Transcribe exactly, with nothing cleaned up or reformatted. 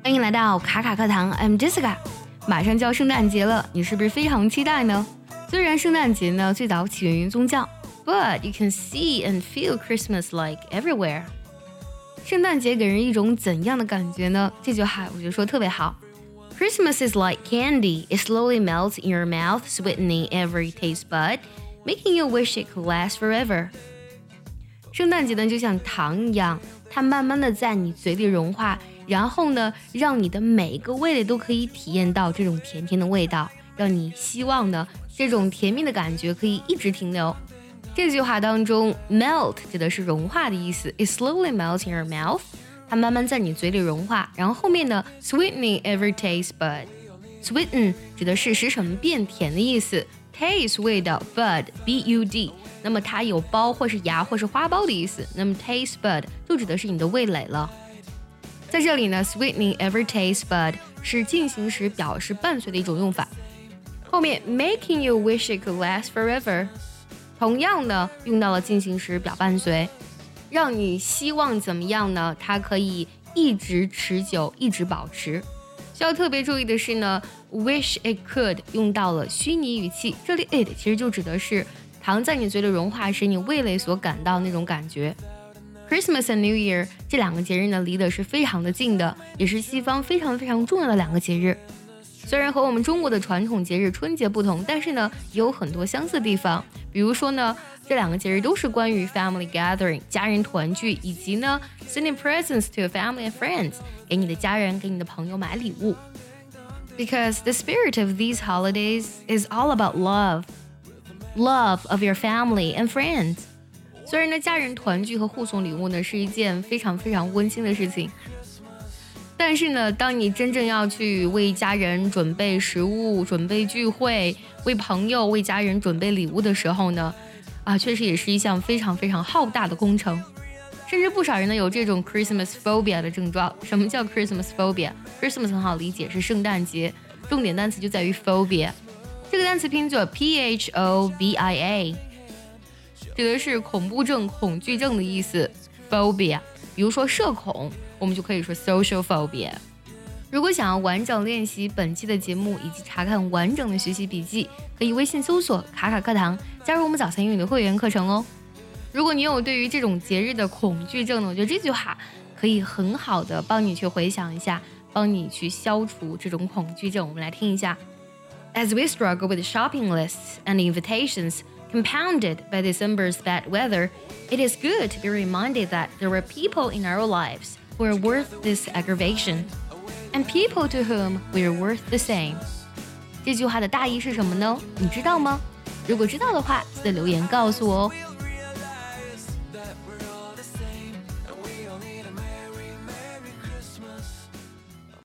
欢迎来到卡卡课堂 ，I'm Jessica。马上就要圣诞节了，你是不是非常期待呢？虽然圣诞节呢最早起源于宗教 ，but you can see and feel Christmas like everywhere。圣诞节给人一种怎样的感觉呢？这句话我觉得说特别好。Christmas is like candy. It slowly melts in your mouth, sweetening every taste bud, making you wish it could last forever. 圣诞节呢就像糖一样，它慢慢的在你嘴里融化，然后呢，让你的每个味蕾都可以体验到这种甜甜的味道，让你希望呢这种甜蜜的感觉可以一直停留。这句话当中 melt 指的是融化的意思 ，it slowly melts in your mouth， 它慢慢在你嘴里融化，然后后面呢 sweetening every taste bud，sweeten 指的是使什么变甜的意思 ，taste 味道 bud b u d， 那么它有苞或是芽或是花苞的意思，那么 taste bud 就指的是你的味蕾了。在这里呢 sweetening every taste bud 是进行时表示伴随的一种用法，后面 making you wish it could last forever 同样呢用到了进行时表伴随，让你希望怎么样呢？它可以一直持久，一直保持。需要特别注意的是呢 wish it could 用到了虚拟语气，这里 it 其实就指的是糖在你嘴里融化时你味蕾所感到那种感觉。Christmas and New Year 这两个节日呢离得是非常的近的，也是西方非常非常重要的两个节日。虽然和我们中国的传统节日春节不同，但是呢也有很多相似的地方。比如说呢，这两个节日都是关于 family gathering 家人团聚，以及呢 sending presents to your family and friends 给你的家人给你的朋友买礼物。Because the spirit of these holidays is all about love, love of your family and friends。虽然呢，家人团聚和互送礼物呢是一件非常非常温馨的事情，但是呢，当你真正要去为家人准备食物、准备聚会、为朋友、为家人准备礼物的时候呢，啊，确实也是一项非常非常浩大的工程。甚至不少人呢有这种 Christmas phobia 的症状。什么叫 Christmas phobia？Christmas 很好理解，是圣诞节，重点单词就在于 phobia。这个单词拼作 P H O B I A。指的是恐怖症、恐惧症的意思 phobia。比如说社恐，我们就可以说 social phobia。如果想要完整练习本期的节目以及查看完整的学习笔记，可以微信搜索卡卡课堂，加入我们早餐英语的会员课程哦。如果你有对于这种节日的恐惧症呢，我觉得这句话可以很好的帮你去回想一下，帮你去消除这种恐惧症。我们来听一下。As we struggle with shopping lists and invitations compounded by December's bad weather, it is good to be reminded that there are people in our lives who are worth this aggravation, and people to whom we are worth the same. 这句话的大意是什么呢？你知道吗？如果知道的话，记得留言告诉我哦。